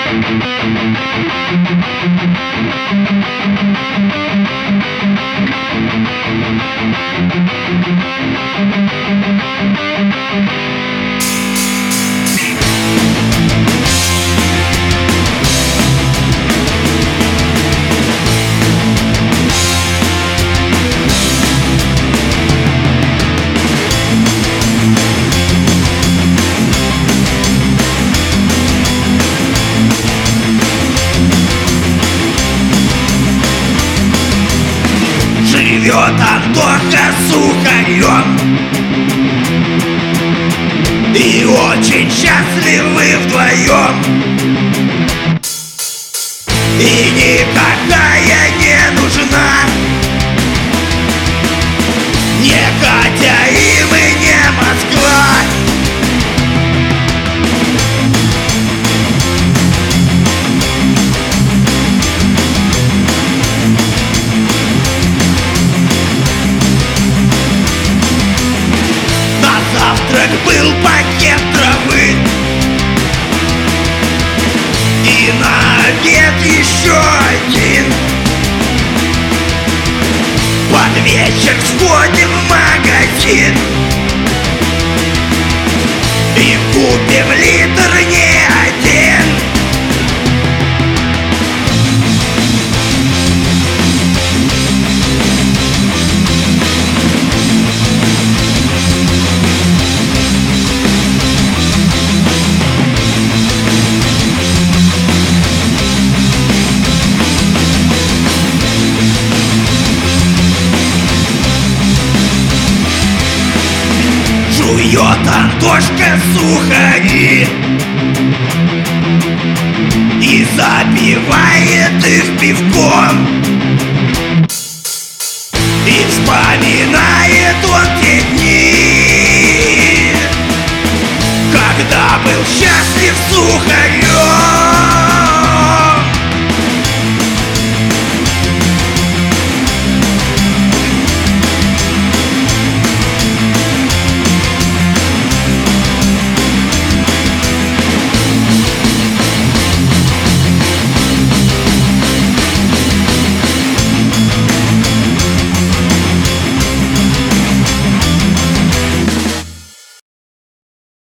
Живет Антоха Сухарев, и очень счастливы вдвоем. И никакая не нужна не Катя им и не Москва. Завтрак был пакет травы, и на обед еще один. Под вечер сходим в магазин и купим литр не один. Жует Антошка сухари и запивает их пивком, и вспоминает